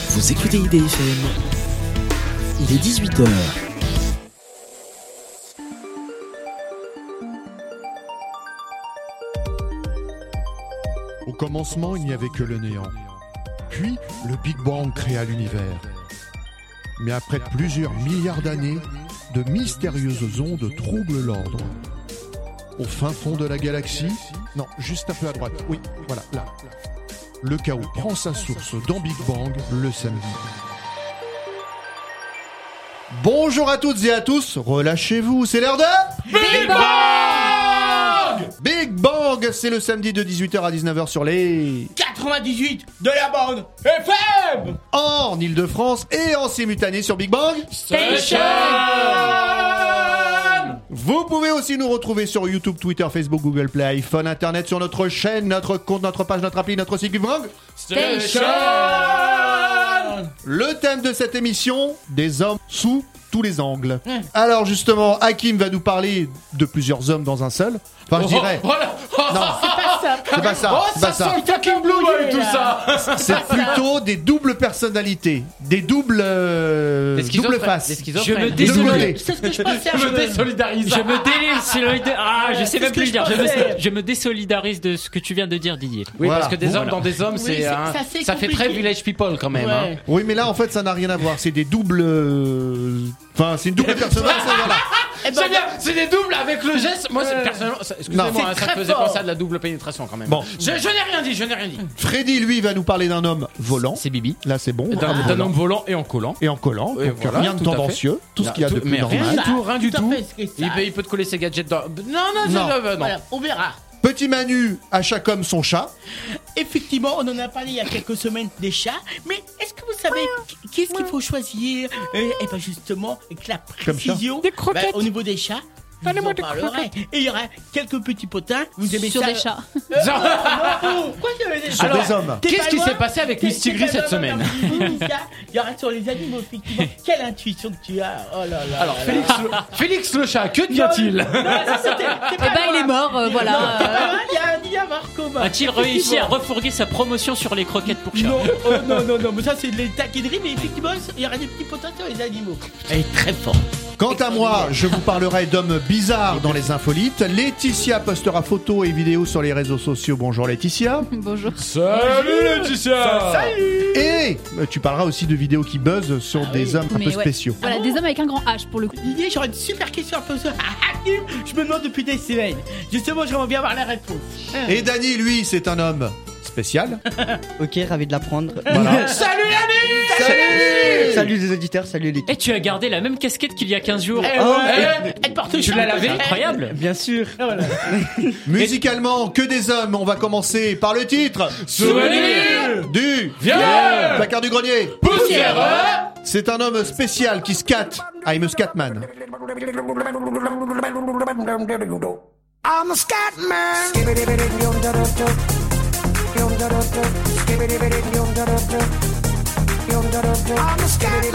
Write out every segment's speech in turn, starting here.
Vous écoutez IDFM, il est 18h. Au commencement, il n'y avait que le néant. Puis, le Big Bang créa l'univers. Mais après plusieurs milliards d'années, de mystérieuses ondes troublent l'ordre. Au fin fond de la galaxie, non, juste un peu à droite, oui, voilà, là. Le chaos prend sa source dans Big Bang le samedi. Bonjour à toutes et à tous, relâchez-vous, c'est l'heure de Big Bang! Big Bang, c'est le samedi de 18h à 19h sur les 98 de la bande FM en Ile-de-France et en simultané sur Big Bang Station. Vous pouvez aussi nous retrouver sur YouTube, Twitter, Facebook, Google Play, iPhone, Internet, sur notre chaîne, notre compte, notre page, notre appli, notre site Big Bang Station. Le thème de cette émission, des hommes sous tous les angles. Alors justement, Hakim va nous parler de plusieurs hommes dans un seul. Enfin, je dirais... Voilà. Non, c'est pas ça. Oh, c'est pas ça ça. sent le fucking blue et tout ça. C'est plutôt des doubles personnalités, des doubles double faces. Je me Double C'est ce que je pensais. Je me désolidarise. Je me désolidarise. Ah, je sais C'est même ce plus que le dire. je pensais. Je me désolidarise de ce que tu viens de dire, Didier. Oui, Voilà. parce que des hommes Voilà. dans des hommes, Oui, c'est c'est ça fait compliqué. très village people quand même. Hein. Ouais. Oui, mais là, en fait, ça n'a rien à voir. C'est des doubles... Enfin, c'est une double personnalité, voilà. Eh ben, C'est bien, c'est des doubles avec le geste. Moi, c'est personnellement, excusez-moi, Non. hein, ça C'est me faisait très penser fort. à de la double pénétration quand même. Bon. Je n'ai rien dit, Freddy, lui, va nous parler d'un homme volant. C'est Bibi. Là, c'est bon. D'un volant. homme volant et en collant. Et en collant. Oui, Donc, voilà, rien de tout à fait. tendancieux. Tout ce qu'il y a de plus mais rien normal. du tout, rien du tout à tout. fait, c'est ça. Il peut te coller ses gadgets dans. Non, Non. non. Voilà, on verra. Petit Manu, à chaque homme son chat. Effectivement, on en a parlé il y a quelques semaines des chats, mais est-ce que vous savez qu'est-ce qu'il faut choisir Eh ben justement, avec la précision, Des croquettes. au niveau des chats. Je vous en parlerai. Et il y aura quelques petits potins. Vous aimez Sur ça des chats. Non, pourquoi il y avait des Sur chats des hommes. T'es Qu'est-ce pas qui loin. s'est passé avec Miss T'es Tigris pas cette loin, semaine Il y aura sur les animaux, effectivement. Quelle intuition que tu as. Oh là là. Alors, là là. Félix le chat, que devient-il Non, ça, c'était- t'es pas Eh ben, il loin. est mort, voilà. Il y a un lien Marco. A-t-il réussi à refourguer sa promotion sur les croquettes pour chat? Non, mais ça c'est de l'état qui drime, mais effectivement, il y aura des petits potins sur les animaux. Elle est très forte. Quant à moi, je vous parlerai d'hommes bizarres dans les infolites. Laetitia postera photos et vidéos sur les réseaux sociaux. Bonjour Laetitia. Bonjour. Salut Laetitia. Et tu parleras aussi de vidéos qui buzzent sur des hommes un Mais peu ouais. spéciaux. Voilà, des hommes avec un grand H pour le coup. Didier, j'aurais une super question à poser à Hakim. Je me demande depuis des semaines. Justement, j'aimerais bien avoir la réponse. Et Dany, lui, c'est un homme spécial. Ok, ravi de l'apprendre. Voilà. Salut Yannick. Salut les auditeurs, salut l'équipe. Eh, tu as gardé la même casquette qu'il y a 15 jours. Elle porte Tu l'as lavé? Incroyable. Bien sûr. Musicalement, que des hommes. On va commencer par le titre. Souvenir Du Vieux placard du grenier. Poussière. C'est un homme spécial qui scatte. I'm a scatman. I'm a scat man. I'm a scat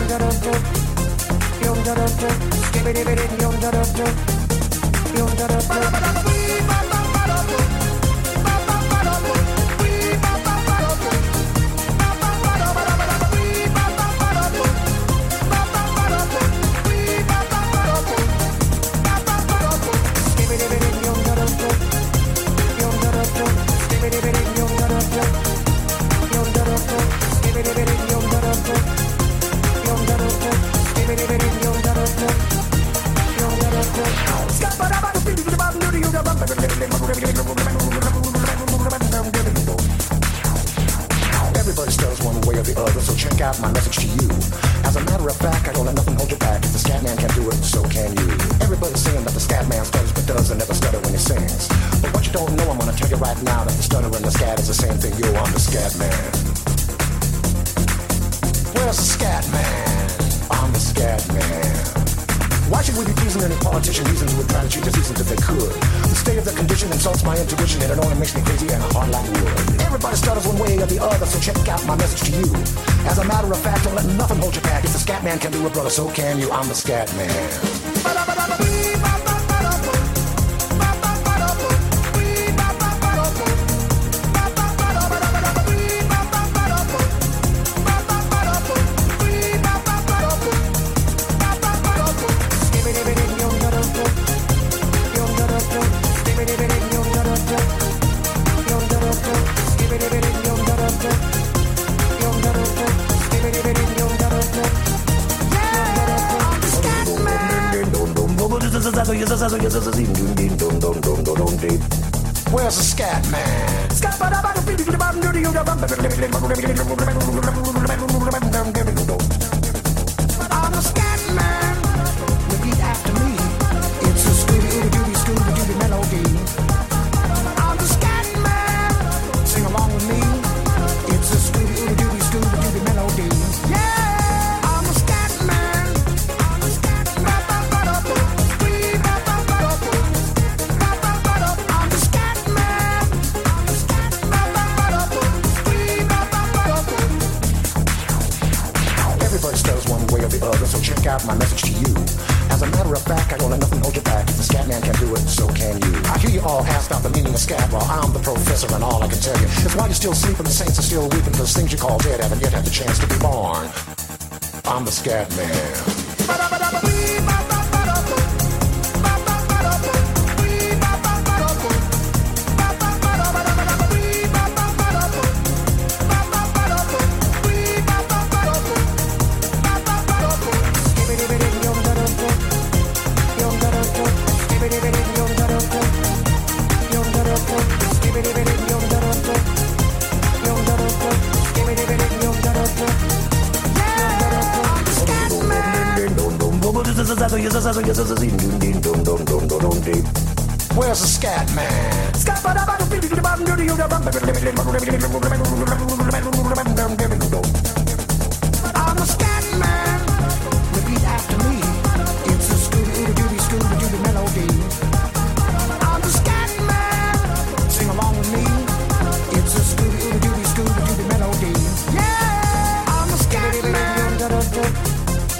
Everybody stutters one way or the other, so check out my message to you. As a matter of fact, I don't let nothing hold you back. If the scat man can do it, so can you. Everybody's saying that the scat man stutters but doesn't never stutter when he sings. But what you don't know, I'm gonna tell you right now that the stutter and the scat is the same thing. Yo, I'm the scat man. Where's the scat man? I'm the scat man. Why should we be pleasing any politician? Reasons would try to cheat diseases if they could. The state of the condition insults my intuition, and it only makes me crazy and hard like wood. Everybody stutters one way or the other, so check out my message to you. As a matter of fact, don't let nothing hold you back. If the scat man can do it, brother, so can you. I'm the scat man. Where's the scat man? I'm the scat man. Repeat after me. It's a Scooby-Dooby melody. I'm the scat man. Sing along with me. It's a Scooby-Dooby melody. Yeah, I'm the scat man. I'm the scat man. I'm the scat man. Everybody spells one way or the other, so check out my message to you. As a matter of fact, I don't let nothing hold you back. If the scat man can do it, so can you. I hear you all ask about the meaning of scat. Well, I'm the professor, and all I can tell you is while you're still sleeping, the saints are still weeping. Those things you call dead haven't yet had the chance to be born. I'm the scat man. Where's the scat man? I'm the scat man. Repeat after me. It's a Scooby-Dooby melody. I'm the scat man. Sing along with me. It's a Scooby-Dooby melody. Yeah, I'm the scat man. I'm the scat man.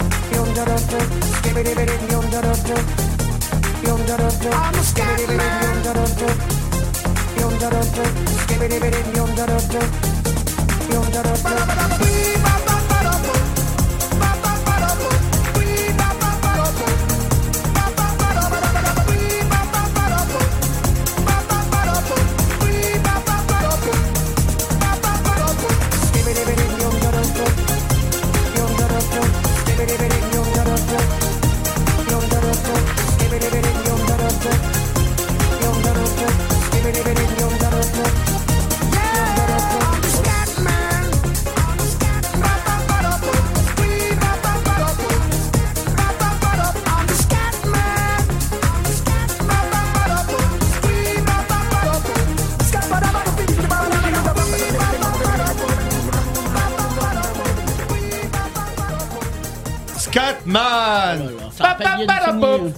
Scatman. Ça rappelle bien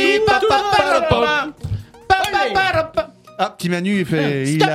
Ah, petit Manu, il fait. Il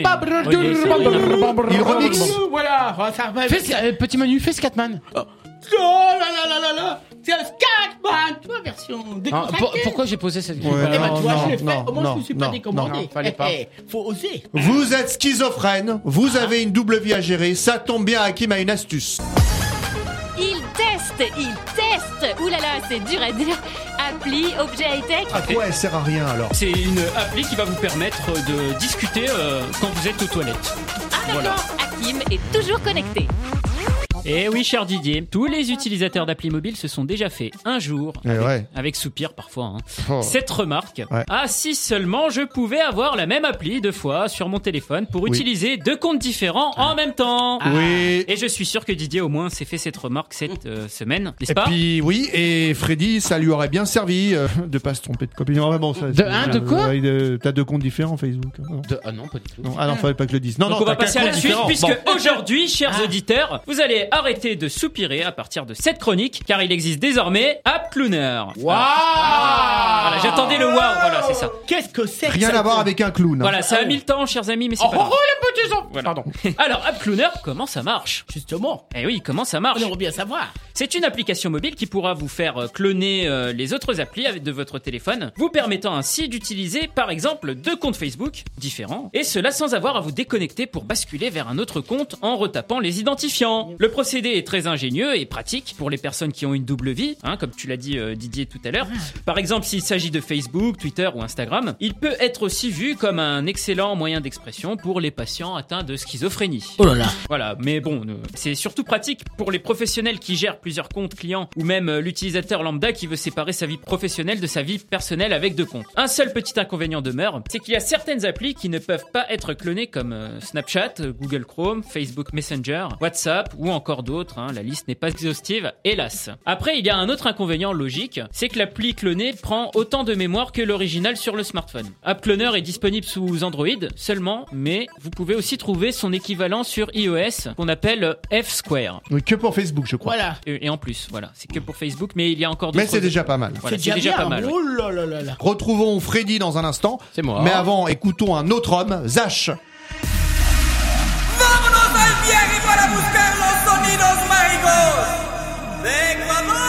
remixe. Voilà, ça rappelle. Petit Manu, fais Scatman. Oh là là là là. C'est un Scatman, tu vois, version décontractée. Pourquoi j'ai posé cette question? Eh ben, tu vois, je l'ai fait. non, Au moins, je ne me suis pas non, décommandé. fallait pas. Faut oser. Vous êtes schizophrène, vous avez une double vie à gérer, ça tombe bien, Hakim a une astuce. Il teste. Ouh là là, c'est dur à dire. Appli, objet high-tech. À quoi elle sert à rien alors? C'est une appli qui va vous permettre de discuter quand vous êtes aux toilettes. Ah d'accord, Hakim est toujours connecté. Et oui, cher Didier, tous les utilisateurs d'appli mobile se sont déjà fait un jour, avec soupir parfois, cette remarque. Ouais. Ah, si seulement je pouvais avoir la même appli 2 fois sur mon téléphone pour utiliser 2 comptes différents en même temps. Oui. Et je suis sûr que Didier au moins s'est fait cette remarque cette semaine, n'est-ce Et pas? puis oui, et Freddy, ça lui aurait bien servi de pas se tromper de copie. Non, bon, ça, de quoi T'as 2 comptes différents Facebook. Non. Ah non, pas du tout. Non, ah non, fallait pas que je le dise. Non, Donc non, on va t'as passer 4 à la comptes suite, différents. puisque Bon. aujourd'hui, chers auditeurs, vous allez arrêter de soupirer à partir de cette chronique, car il existe désormais App Clowner. Waouh! Voilà, j'attendais le waouh, voilà, c'est ça. Qu'est-ce que c'est? Rien à voir avec un clown. Voilà, ça a mis le temps, chers amis, mais c'est pas grave. les petits enfants! Voilà. Alors, App Clowner, comment ça marche? Justement, Eh oui, comment ça marche? on aimerait bien savoir. C'est une application mobile qui pourra vous faire cloner les autres applis de votre téléphone, vous permettant ainsi d'utiliser par exemple 2 comptes Facebook différents, et cela sans avoir à vous déconnecter pour basculer vers un autre compte en retapant les identifiants. Le processus procédé est très ingénieux et pratique pour les personnes qui ont une double vie, comme tu l'as dit Didier tout à l'heure. Par exemple, s'il s'agit de Facebook, Twitter ou Instagram, il peut être aussi vu comme un excellent moyen d'expression pour les patients atteints de schizophrénie. Oh là là. Voilà, mais bon, c'est surtout pratique pour les professionnels qui gèrent plusieurs comptes clients ou même l'utilisateur lambda qui veut séparer sa vie professionnelle de sa vie personnelle avec 2 comptes. Un seul petit inconvénient demeure, c'est qu'il y a certaines applis qui ne peuvent pas être clonées comme Snapchat, Google Chrome, Facebook Messenger, WhatsApp ou encore d'autres. La liste n'est pas exhaustive, hélas. Après, il y a un autre inconvénient logique, c'est que l'appli clonée prend autant de mémoire que l'original sur le smartphone. AppCloner est disponible sous Android seulement, mais vous pouvez aussi trouver son équivalent sur iOS qu'on appelle F-Square. Oui, que pour Facebook, je crois. Voilà. Et en plus, voilà, c'est que pour Facebook, mais il y a encore d'autres. Mais c'est déjà pas mal. Voilà, c'est déjà pas bien. mal. Oh là là là là. Retrouvons Freddy dans un instant. C'est moi. Mais avant, écoutons un autre homme, Zach. Vámonos al viaje para buscar los sonidos mágicos de Ecuador.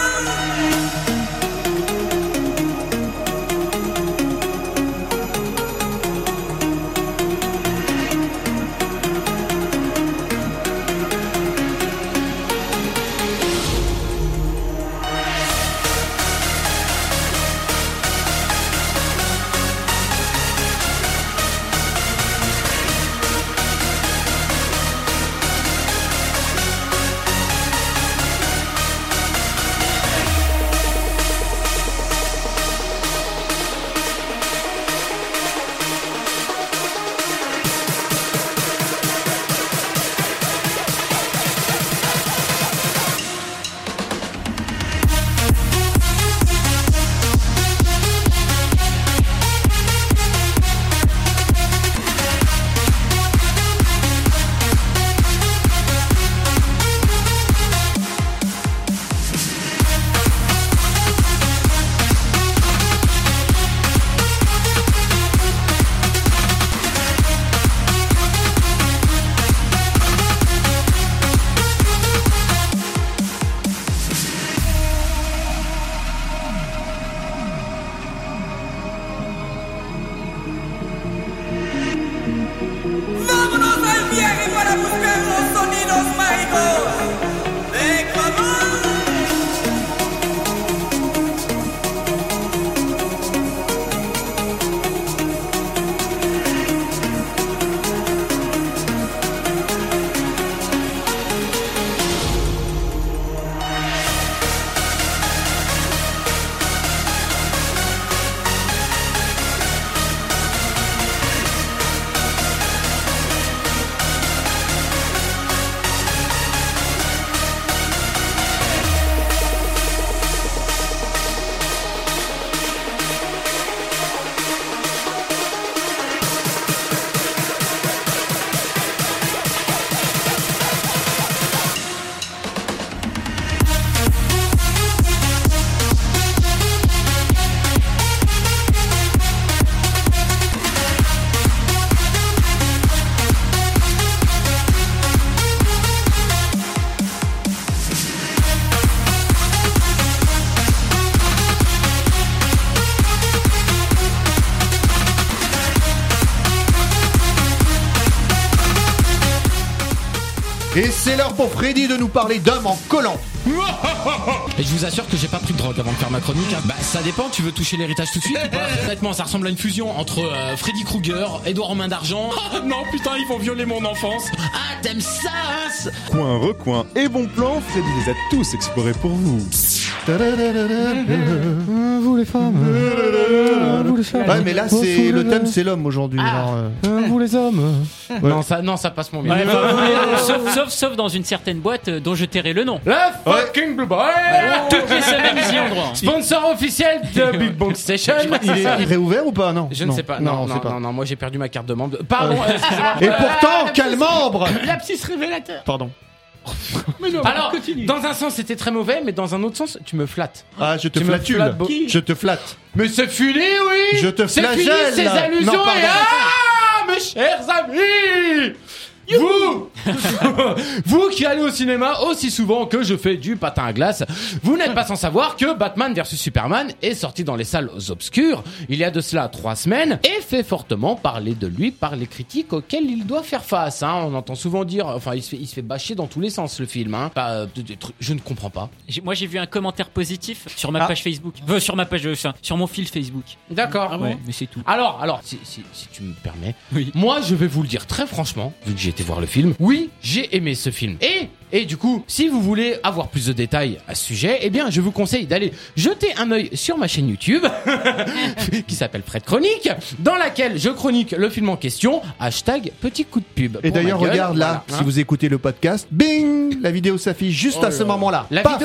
Et c'est l'heure pour Freddy de nous parler d'hommes en collant. Et je vous assure que j'ai pas pris de drogue avant de faire ma chronique. Bah ça dépend, tu veux toucher l'héritage tout de suite ou pas? Honnêtement, ça ressemble à une fusion entre Freddy Krueger, Edouard en main d'argent. Oh, non putain, ils vont violer mon enfance. Ah, t'aimes ça? Coin, recoin et bon plan, Freddy les a tous explorés pour vous. Vous les femmes. Vous les femmes. Ouais, mais là c'est le thème, c'est l'homme aujourd'hui. Vous les hommes. Ouais. Non, ça passe mon mieux. Ouais, sauf dans une certaine boîte dont je tairai le nom. La fucking Blue Boy. Toutes les semaines, ils y ont droit. Sponsor officiel de Big Bang Station. Il est réouvert ou pas? Non. Je ne sais pas. Non, moi j'ai perdu ma carte de membre. Pardon, excusez-moi. Et pourtant, quel membre? Lapsus révélateur. Pardon. Mais non, alors, continue. dans un sens c'était très mauvais, mais dans un autre sens tu me flattes. Ah, je te Tu me flatule. flattes Je te flatte. Mais c'est fini, oui. Je te C'est flagelle. fini ces allusions Non, pardon. et mes chers amis, vous Vous qui allez au cinéma aussi souvent que je fais du patin à glace, vous n'êtes pas sans savoir que Batman vs Superman est sorti dans les salles obscures il y a de cela 3 semaines et fait fortement parler de lui par les critiques auxquelles il doit faire face. On entend souvent dire, enfin il se fait bâcher dans tous les sens le film. Je ne comprends pas. Moi j'ai vu un commentaire positif sur ma page Facebook, sur mon fil Facebook. D'accord. Ah bon, mais c'est tout. Alors, si tu me permets, oui. Moi je vais vous le dire très franchement, vu que j'ai été voir le film. Oui, j'ai aimé ce film. Et du coup, si vous voulez avoir plus de détails à ce sujet, eh bien, je vous conseille d'aller jeter un œil sur ma chaîne YouTube, qui s'appelle Fred Chronique, dans laquelle je chronique le film en question, #petit coup de pub. Et d'ailleurs, regarde là, si vous écoutez le podcast, bing, la vidéo s'affiche juste à ce moment-là.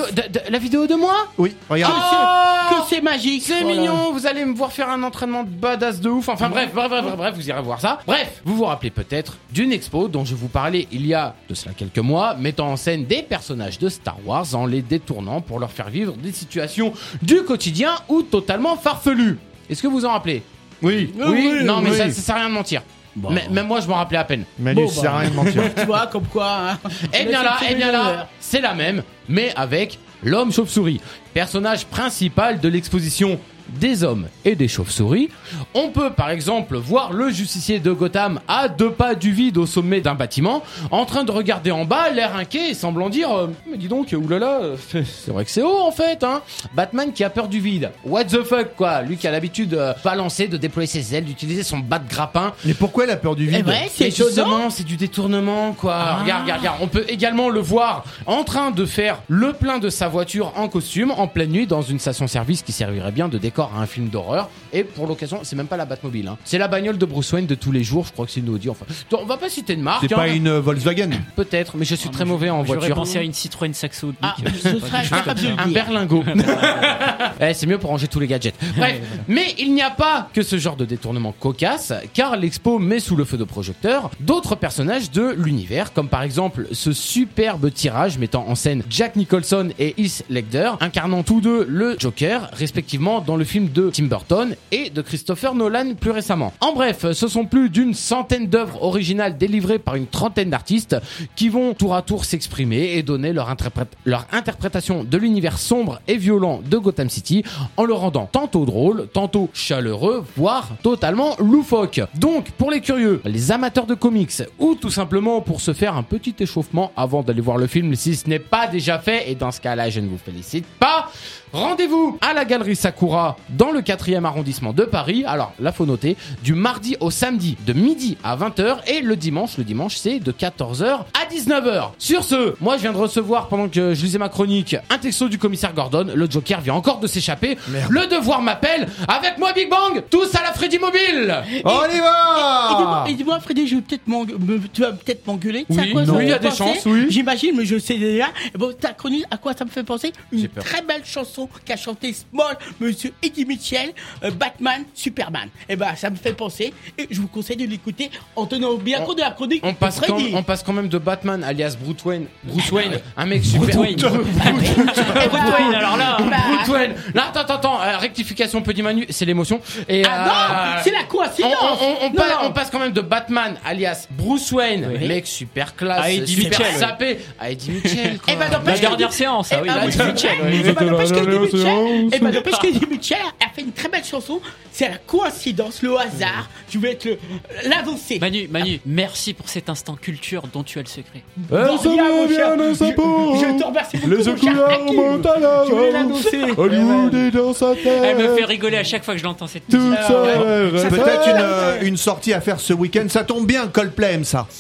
La vidéo de moi? Oui, regarde. Que c'est magique. C'est mignon, vous allez me voir faire un entraînement de badass de ouf. Enfin bref, vous irez voir ça. Bref, vous vous rappelez peut-être d'une expo dont je vous parlais il y a de cela quelques mois, mettant en scène des personnages de Star Wars en les détournant pour leur faire vivre des situations du quotidien ou totalement farfelues. Est-ce que vous en rappelez? Oui. Non, mais ça sert à rien de mentir. Bon. Même moi je m'en rappelais à peine. Mais ça sert à rien de mentir. Tu vois, comme quoi. Eh bien là, c'est la même, mais avec l'homme chauve-souris, personnage principal de l'exposition des hommes et des chauves-souris. On peut par exemple voir le justicier de Gotham à 2 pas du vide au sommet d'un bâtiment, en train de regarder en bas, l'air inquiet et semblant dire mais dis donc, oulala, c'est vrai que c'est haut en fait, hein. Batman qui a peur du vide. What the fuck quoi, lui qui a l'habitude de balancer, de déployer ses ailes, d'utiliser son bas de grappin. Mais pourquoi il a peur du vide? C'est justement, c'est du détournement quoi. Regarde. On peut également le voir en train de faire le plein de sa voiture en costume en pleine nuit dans une station-service qui servirait bien de décor à un film d'horreur. Et pour l'occasion, c'est même pas la Batmobile, hein. C'est la bagnole de Bruce Wayne de tous les jours. Je crois que c'est une Audi. Enfin, on va pas citer de marque. C'est pas une Volkswagen? Peut-être, mais je suis très mauvais en voiture. J'aurais pensé à une Citroën Saxo. Ce sera un berlingot. C'est mieux pour ranger tous les gadgets. Bref, mais il n'y a pas que ce genre de détournement cocasse, car l'expo met sous le feu de projecteurs d'autres personnages de l'univers, comme par exemple ce superbe tirage mettant en scène Jack Nicholson et Heath Ledger, incarnant tous deux le Joker, respectivement dans le film de Tim Burton et de Christopher Nolan plus récemment. En bref, ce sont plus d'une centaine d'œuvres originales délivrées par une trentaine d'artistes qui vont tour à tour s'exprimer et donner leur interprétation de l'univers sombre et violent de Gotham City en le rendant tantôt drôle, tantôt chaleureux, voire totalement loufoque. Donc, pour les curieux, les amateurs de comics ou tout simplement pour se faire un petit échauffement avant d'aller voir le film si ce n'est pas déjà fait, et dans ce cas-là, je ne vous félicite pas, rendez-vous à la Galerie Sakura dans le 4e arrondissement de Paris. Alors là faut noter, du mardi au samedi de midi à 20h et le dimanche c'est de 14h à 19h. Sur ce, moi je viens de recevoir pendant que je lisais ma chronique un texto du commissaire Gordon. Le Joker vient encore de s'échapper. Merde. Le devoir m'appelle. Avec moi Big Bang, tous à la Freddy Mobile. On y va. Et dis-moi Freddy, tu vas peut-être m'engueuler. Oui, il y a des chances, oui. J'imagine, mais je sais déjà. Bon, ta chronique, à quoi ça me fait penser? Une très belle chanson qu'a chanté Small, monsieur Eddie Mitchell, Batman, Superman. Et ça me fait penser, et je vous conseille de l'écouter en tenant bien compte de la chronique. On passe quand même de Batman alias Bruce Wayne, un mec super. Bruce Wayne, alors là. Bruce Wayne. Là, attends, rectification petit Manu, c'est l'émotion. Et non, c'est la coïncidence. On passe quand même de Batman alias Bruce Wayne, mec super classe, super sapé, à Eddie Mitchell. La dernière séance, oui. N'empêche qu'Eddie Mitchell a fait une très belle chanson. C'est la coïncidence, le hasard. Je vais être l'avancé. Manu, merci pour cet instant culture dont tu as le secret. Je te remercie beaucoup. Les couleurs montent à la je vais l'annoncer. Hollywood est dans sa tête. Elle me fait rigoler à chaque fois que je l'entends cette musique. Peut-être une sortie à faire ce week-end. Ça tombe bien, Coldplay aime ça.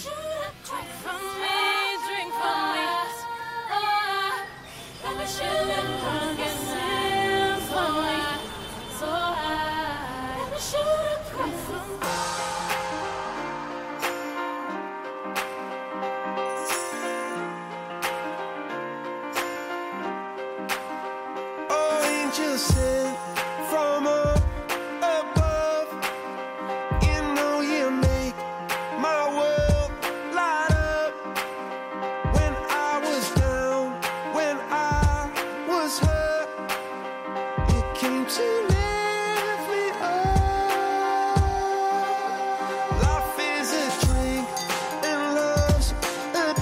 Life is a drink and love's a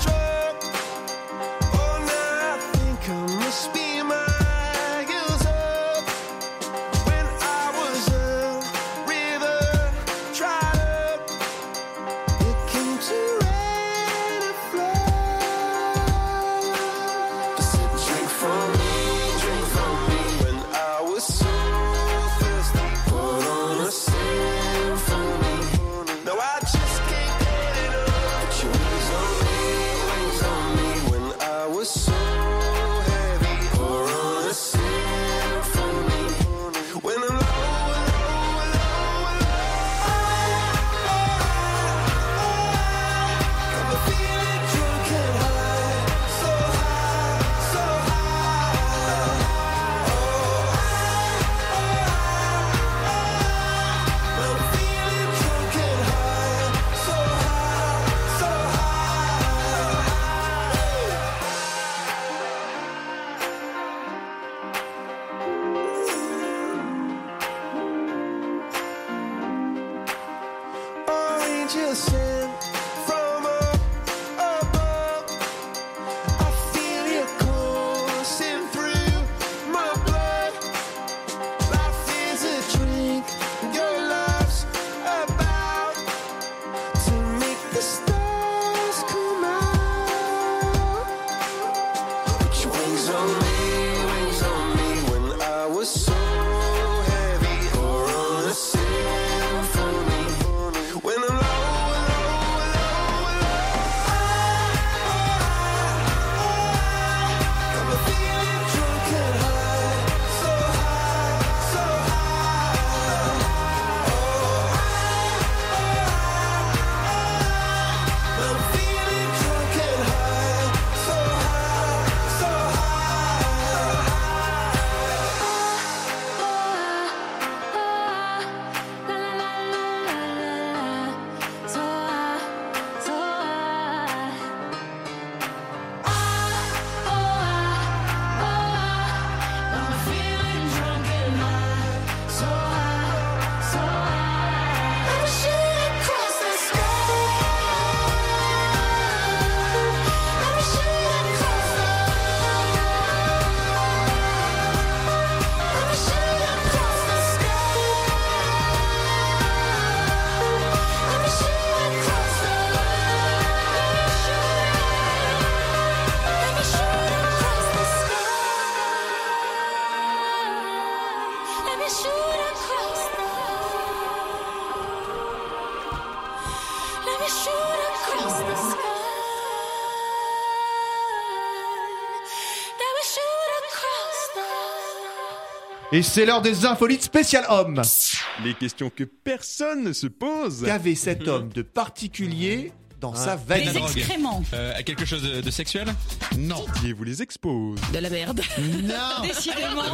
Et c'est l'heure des infolites spéciales hommes. Les questions que personne ne se pose. Qu'avait cet homme de particulier dans sa veine? Des excréments. Quelque chose de sexuel? Non. Et vous les expose. De la merde. Non. Décidément.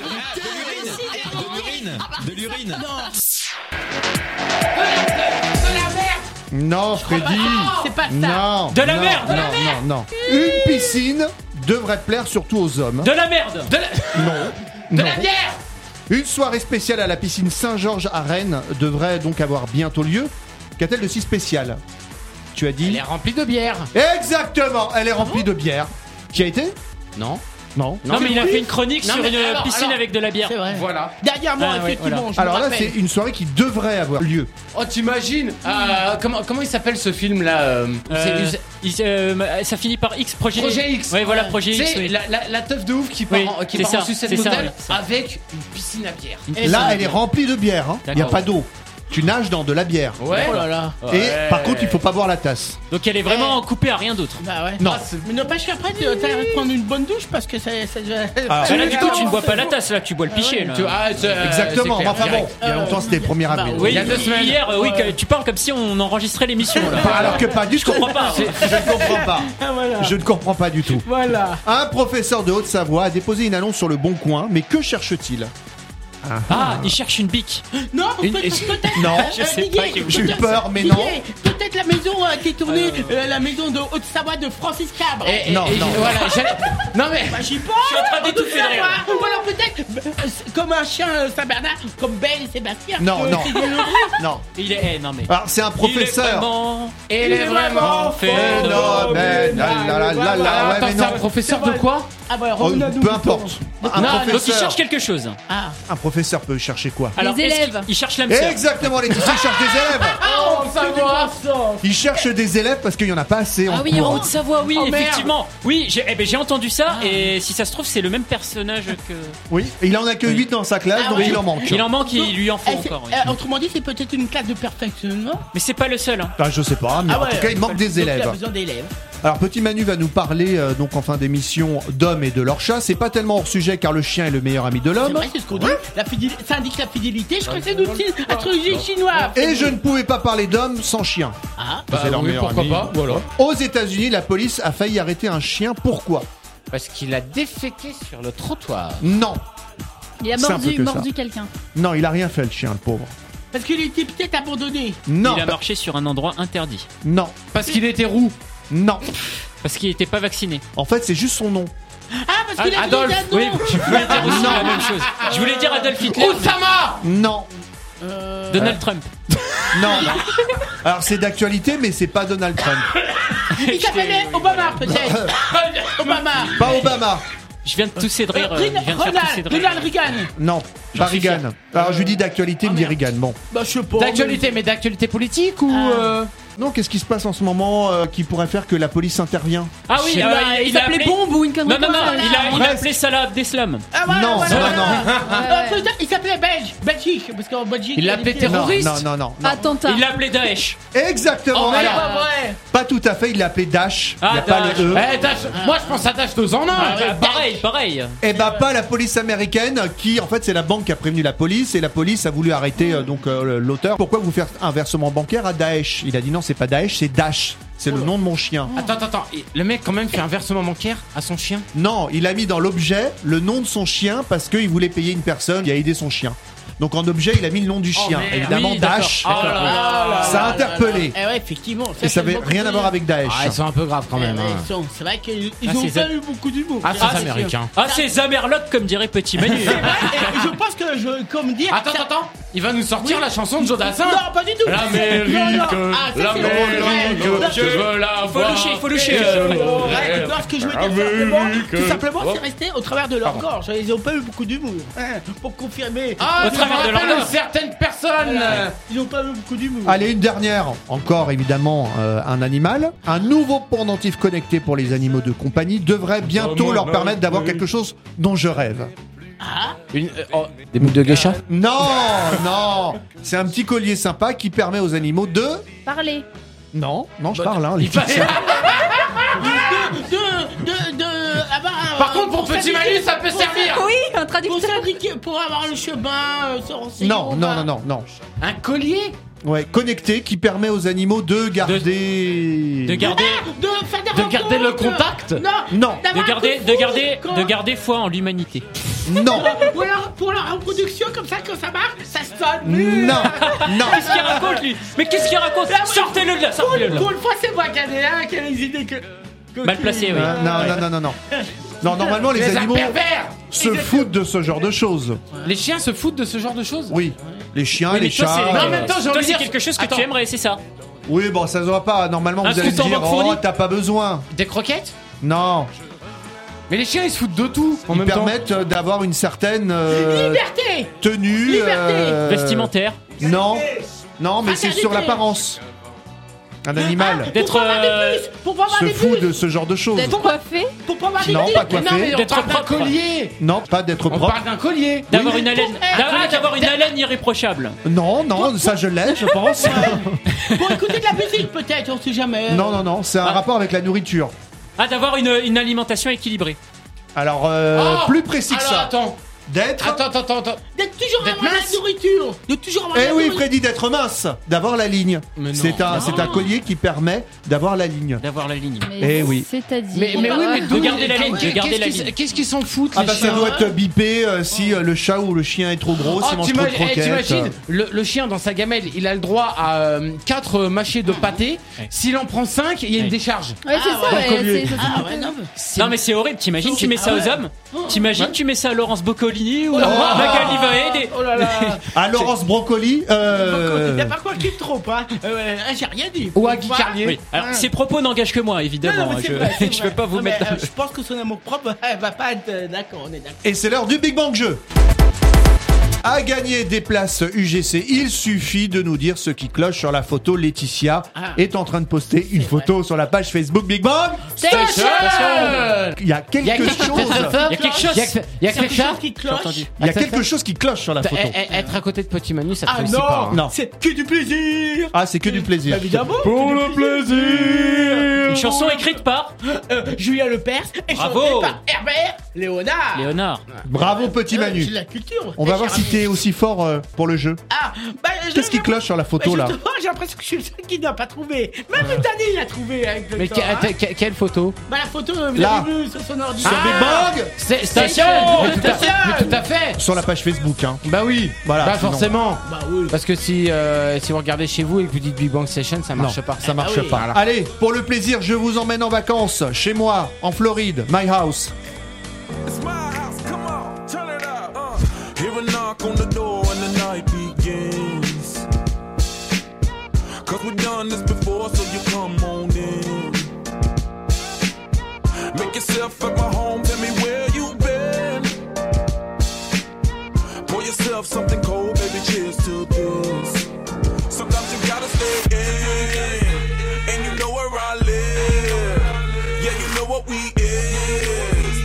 De l'urine. Non, Freddy. C'est pas ça. Non. De la non, merde. Non, non, non. Une piscine devrait plaire surtout aux hommes. De la merde. Non. De Non. la bière. Une soirée spéciale à la piscine Saint-Georges à Rennes devrait donc avoir bientôt lieu. Qu'a-t-elle de si spécial? Tu as dit? Elle est remplie de bière. Exactement, elle est remplie de bière. Qui a été? Non. Non. Non, mais il a fait une chronique Non, sur mais une alors, piscine avec de la bière. C'est vrai. Voilà. Derrière moi, Ah, ouais, effectivement, voilà. je me Alors là, rappelle. c'est une soirée qui devrait avoir lieu. Oh, t'imagines comment il s'appelle ce film là Ça finit par X, Projet X. Ouais, voilà, Projet X. C'est oui. la teuf de ouf qui part Oui, en c'est ça, sucette c'est ça, modèle oui, c'est ça. avec une piscine à bière. Et Là, ça- elle est remplie de bière. Hein. Il n'y a D'accord. pas d'eau. Tu nages dans de la bière. Ouais. Oh là là. Et par contre, il faut pas boire la tasse. Donc elle est vraiment coupée à rien d'autre. Bah ouais. Non. Mais n'empêche qu'après, tu vas prendre une bonne douche parce que ça Alors, Là, du coup, tu ne bois pas la tasse, là, tu bois le pichet. Là. Exactement. Mais enfin bon, il y a longtemps, c'était le 1er avril. Oui, Il y a 2 semaines. hier, oui, tu parles comme si on enregistrait l'émission. là. Alors que pas du tout. Je comprends pas. Je ne comprends pas. Voilà. Je ne comprends pas du tout. Voilà. Un professeur de Haute-Savoie a déposé une annonce sur le Bon Coin, mais que cherche-t-il? Ah, il cherche une bique. Non, peut-être. Non, je sais pas qui- j'ai eu peur, mais non. Peut-être la maison qui est tournée, la maison de Haute-Savoie de Francis Cabre. Non, non. Voilà, non mais Bah, j'y pense. Je suis en train d'étouffer de rire. Ou alors peut-être comme un chien Saint-Bernard, comme Belle et Sébastien. Non, non. Non. Il est. Non, mais. Alors, c'est un professeur. Il est vraiment Phénomène. La, la, la, la, la. Ouais, attends, mais c'est non. un professeur de quoi? Ah bah, Oh, peu importe. Un Non, donc il professeur. cherche quelque chose. Ah. Un professeur peut chercher quoi? Alors, est-ce élèves. qu'il- Il cherche l'âme sœur. Exactement, Laetitia, il cherche des élèves. Oh, ça va. Il cherche des élèves parce qu'il y en a pas assez en Ah oui, en cours. Haute-Savoie, oui, Oh, merde. effectivement. Oui, j'ai entendu ça, et si ça se trouve, c'est le même personnage que. Oui, et il en a que 8 dans sa classe, Ah donc oui. il en manque. Il en manque et il lui en faut Eh, c'est- encore. Oui. autrement dit, c'est peut-être une classe de perfectionnement. Mais c'est pas le seul. Hein. Ah, je sais pas, mais Ah en ouais, tout cas, il manque des donc il a élèves. besoin d'élèves. Alors, petit Manu va nous parler, donc en fin d'émission, d'hommes et de leur chat. C'est pas tellement hors sujet car le chien est le meilleur ami de C'est l'homme. vrai, c'est ce qu'on dit. Ça indique la fidélité. Je crois que c'est une astrologie chinoise. Et je ne pouvais pas parler d'hommes sans chien. Ah. C'est leur oui, meilleur pourquoi ami. pas, voilà. Aux États-Unis, la police a failli arrêter un chien. Pourquoi? Parce qu'il a déféqué sur le trottoir. Non, Il a Simple que ça. mordu quelqu'un. non, il a rien fait le chien, le pauvre. Parce qu'il était peut-être abandonné. Non, Il a marché sur un endroit interdit. non, Parce qu'il était roux. non. Parce qu'il était pas vacciné. En fait, c'est juste son nom. Ah, parce qu'il a Adolphe, dit Oui, je voulais dire aussi la même chose. Je voulais dire Adolf Hitler. Osama. Non, Donald Trump. non. Alors c'est d'actualité, mais c'est pas Donald Trump. Il s'appelait Obama, peut-être. Obama. Pas Obama. Je viens de tousser de rire. Je viens de faire tousser de rire. Ronald Reagan. Non, pas suis Reagan. Alors je lui dis d'actualité, il me dit Reagan. Bon. Bah, je sais pas. D'actualité, mais d'actualité politique ou Non, qu'est-ce qui se passe en ce moment qui pourrait faire que la police intervient? Ah oui, Il il a s'appelait appelé. Bombe ou une j'aimerais Non, voir ça. il a appelé Salah Abdeslam. Ah, voilà, Non, voilà. non, Il s'appelait Belgique, parce qu'en Belgique. Il l'appelait terroriste. Non. Attentat. Il l'a appelé Daesh. Exactement. C'est Alors, pas vrai. pas tout à fait, il l'a appelé Dash. Il Ah, n'y a pas Dash. le E. Dash, moi je pense à Dash 2 en 1. Pareil. Eh ben pas la police américaine qui en fait c'est la banque qui a prévenu la police et la police a voulu arrêter l'auteur. Pourquoi vous faites un versement bancaire à Daesh? Il a dit non, c'est pas Daesh, c'est Dash. C'est le nom de mon chien. Attends, le mec quand même fait un versement bancaire à son chien. Non, il a mis dans l'objet le nom de son chien parce qu'il voulait payer une personne qui a aidé son chien. Donc en objet, il a mis le nom du chien. merde. Évidemment, Oui, Dash. d'accord. Oh là là. Ça a interpellé. Eh ouais, effectivement. Et ça avait rien à voir avec Daesh. Ah, ils sont un peu graves quand même. hein. C'est vrai qu'ils Ah, ont c'est pas eu beaucoup d'humour. Ah, c'est américain. Ah, c'est Zamerloc, comme dirait Petit Manu. C'est vrai, et je pense que comme dire. Attends, il va nous sortir la chanson de Jodassin. Non, pas du tout. L'Amérique, je veux la voir. Il faut loucher. Ce que je veux dire tout simplement, c'est resté au travers de leur gorge. Ils ont pas eu beaucoup d'humour. Pour confirmer. Ah, Au travers de leur rappelle gorge. certaines personnes. Ils ont pas eu beaucoup d'humour. Allez, une dernière. Encore évidemment un animal. Un nouveau pendentif connecté pour les animaux de compagnie devrait bientôt leur permettre d'avoir quelque chose dont je rêve. Des boucles de geisha. Non. C'est un petit collier sympa qui permet aux animaux de... Parlez. Non, je parle, hein, les filles. Par contre, pour Petit Manu, ça peut servir. Oui, un Pour traducteur. s'indiquer, pour avoir le chemin, se renseigner. Non. Un collier. Ouais, connecté qui permet aux animaux de garder... De garder. De faire des De garder le rencontres. contact. Non. De garder foi en l'humanité. Non. Ou alors pour la reproduction, comme ça, quand ça marche, ça sonne mieux. Non. Qu'est-ce qu'il raconte, lui? Mais qu'est-ce qu'il raconte? Sortez-le de là, sortez-le de là. Pour une fois, c'est moi qui ai qui a les idées que Mal placé, oui. Non. Non, normalement, les animaux pervers. se foutent de ce genre de choses. Les chiens se foutent de ce genre de choses. Oui. Les chiens, Oui, mais les toi, chats... Mais en même temps, j'ai Toi, envie de c'est dire. quelque chose que Attends. tu aimerais, c'est ça. Oui, bon, ça se voit pas. Normalement, Un vous allez me scooter dire, banque fournie. oh, t'as pas besoin. Des croquettes. Non. Mais les chiens, ils se foutent de tout. En Ils même temps. permettent d'avoir une certaine liberté. tenue... Liberté. Vestimentaire. Non, mais c'est sur l'apparence. Un animal Pour pas avoir des puces. Pour pas avoir se des fout puces. de ce genre de choses. D'être coiffé. Pour pas avoir des Non, puces. pas Non, mais coiffé. on D'être parle d'un propre. collier. Non, pas d'être On propre. parle d'un collier. D'avoir une haleine. D'avoir une haleine irréprochable. Non, ça je l'ai, je pense. Pour écouter de la musique, peut-être, on sait jamais. Non, c'est un rapport avec la nourriture. Ah, d'avoir une alimentation équilibrée. Alors, plus précis que Alors, ça. attends. D'être... Attends. D'être toujours D'être avoir de mince. la nourriture. De toujours avoir de Eh la oui, nourriture. Freddy, d'être mince. D'avoir la ligne. Mais non. C'est un collier qui permet d'avoir la ligne. D'avoir la ligne. Eh oui. C'est-à-dire. Mais oui, mais De garder la ligne, de garder la ligne. Qu'est-ce qu'ils s'en foutent, Ah les bah ça chiens? doit être bipé si le chat ou le chien est trop gros, s'il mange trop de croquettes. T'imagines, le chien dans sa gamelle, il a le droit à 4 mâchées de pâté. S'il en prend 5, il y a une décharge. Ouais, c'est ça, ouais, collier. c'est- Ah ouais, non. Non, mais c'est horrible. T'imagines, tu mets ça aux hommes. T'imagines, tu mets ça à Laurence Boccolini ou à Oh. Magali Vaed. Oh là là. À Laurence Brocoli, Il y a pas quoi qu'il trompe, hein. J'ai rien dit. Ou à Guy Voilà. Carlier. Oui. Alors, ces propos n'engagent que moi, Non, évidemment. non, mais c'est vrai, c'est Je vrai. peux pas vous Non, mettre. mais, je pense que son amour propre, elle va pas être d'accord, on est d'accord. et c'est l'heure du Big Bang Jeu. À gagner des places UGC, il suffit de nous dire ce qui cloche sur la photo. Laetitia est en train de poster une photo sur la page Facebook Big Bang Station. Il y a quelque chose. Il y a quelque chose. Il y a quelque quelque chose. chose qui cloche. Il y a quelque chose qui cloche sur la photo. Être à côté de Petit Manu, ça te Ah réussit pas. non, Non. c'est que du plaisir. Ah, c'est que du plaisir. Évidemment. Pour le plaisir. Une chanson écrite par Julien Lepers et Bravo. chantée par Herbert Léonard. Léonard. Bravo petit Manu. J'ai de la culture. On va voir si t'es aussi fort pour le jeu. Ah, bah, Qu'est-ce qui cloche sur la photo là? J'ai l'impression que je suis le seul qui n'a pas trouvé. Même Danny il a trouvé avec le Mais temps, hein. quelle photo? Bah la photo, vous Là. l'avez vue sur son ordi. Sur Big Bang. Station. Station. Mais tout à fait. Sur la page Facebook, hein. Bah oui. Voilà, Bah sinon- forcément. Bah oui. Parce que si vous regardez chez vous et que vous dites Big Bang Session, ça marche pas. Ça marche Ah oui. pas. Allez, pour le plaisir, je vous emmène en vacances chez moi, en Floride, my house. It's my house, come on, turn it up. Hear a knock on the door and the night begins. Cause we've done this before, so you come on in. Make yourself at my home, tell me where you been. Pour yourself something cold, baby, cheers to this. Sometimes you gotta stay in, and you know where I live. Yeah, you know what we is.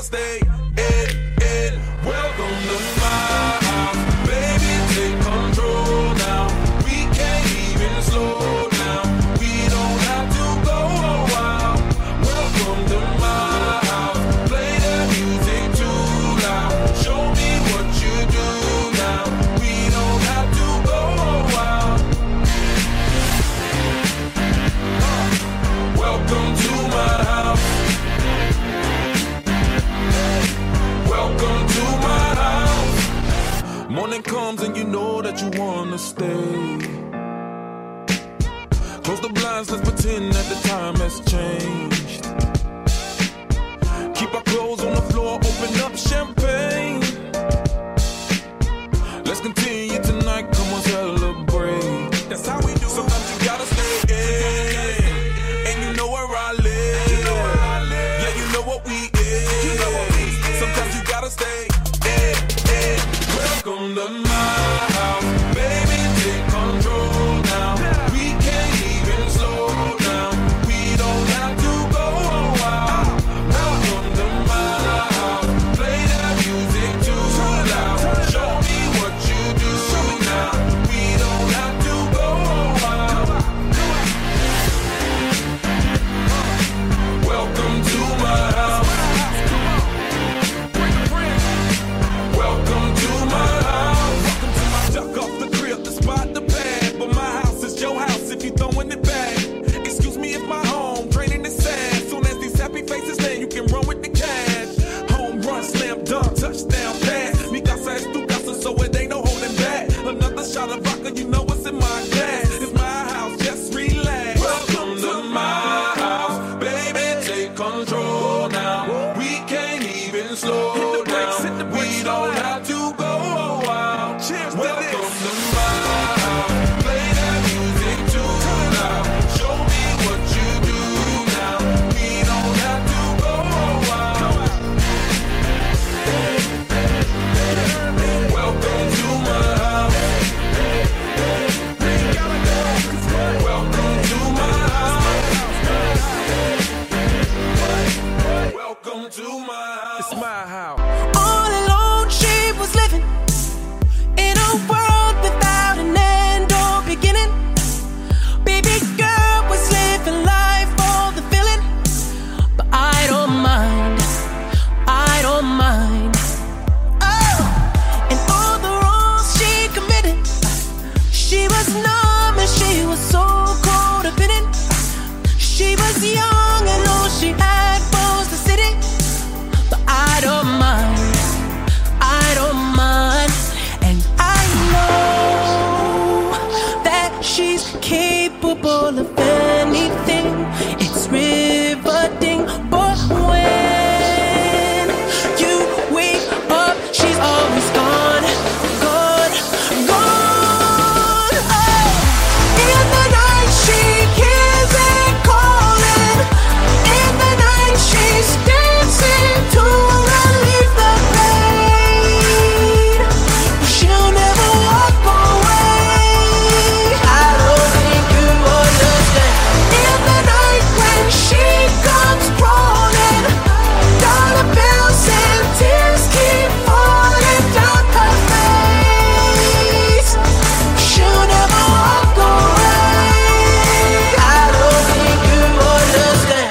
stay in. Welcome to my house, baby, take control now. We can't even slow down. We don't have to go a while. Welcome to my house, play the music too loud. Show me what you do now. We don't have to go a while. Welcome to my house. Welcome to my house. Morning comes and you know that you wanna stay. Close the blinds, let's pretend that the time has changed. Keep our clothes on the floor, open up champagne. Let's continue tonight, come on, celebrate. That's how we do. Sometimes you gotta stay in, and you know where I live. Yeah, you know what we is. Sometimes you gotta stay in. Welcome to my house, baby, take control now. We can't even slow down. We don't have to go a while. Welcome to my house, play that music too loud. Show me what you do now. We don't have to go a while. Welcome to my house. Welcome to my house. Duck off the crib, the spot, the bag. But my house is your house if you throwing it back. Excuse me if my home draining is sad. Soon as these happy faces land, you can run with the cash. Home run, slam dunk, touchdown pass. Mi casa es tu casa, so it ain't no holding back. Another shot of vodka, you know what's in my glass. It's my house, just relax. Welcome to my house, baby, take control now. We can't even slow down. We don't have to go a while. Welcome to my house, play that music too loud. Show me what you do now. We don't have to go a while. Welcome to my house. Welcome to my house. Welcome to my house. It's my house. All alone she was living in a world without an end or beginning. Baby girl was living life for the feeling. But I don't mind, I don't mind. Oh, and all the wrongs she committed, she was numb and she was so codependent. She was young and all she had was the city. But I don't mind, I don't mind. And I know that she's capable of anything. It's riveting, but when you wake up, she's always gone, gone, gone. Oh, in the night she hears it calling. In the night she's dancing to relieve the pain. But she'll never walk away. I don't think you understand. In the night when she comes crawling, dollar bills and tears keep falling down her face. She'll never walk away. I don't think you understand.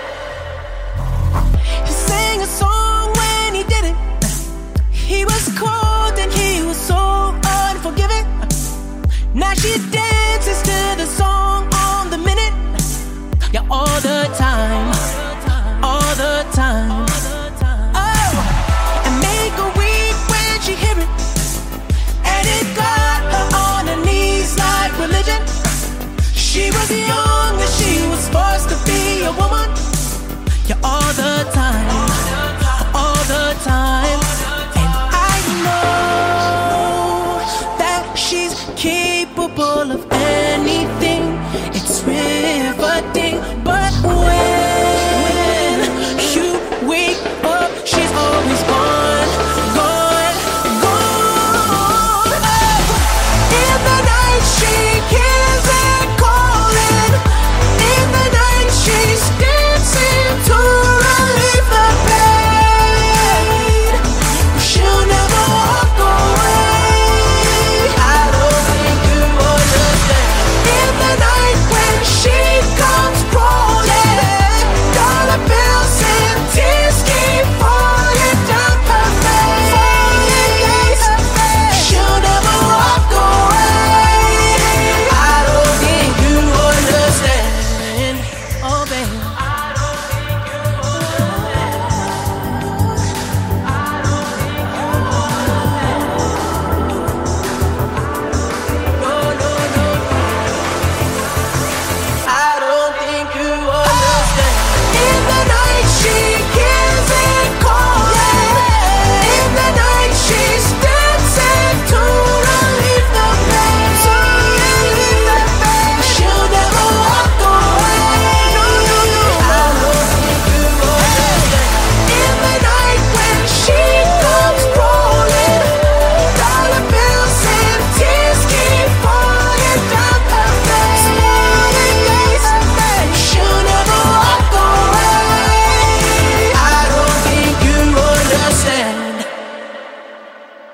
He sang a song when he did it. He was cold and he was so unforgiving. Now she dances to the song on the minute. Yeah, all the time, all the time. Oh, and make her weep when she hear it. And it got her on her knees like religion. She was young and she was forced to be a woman. Yeah, all the time, all the time. And I know that she's capable of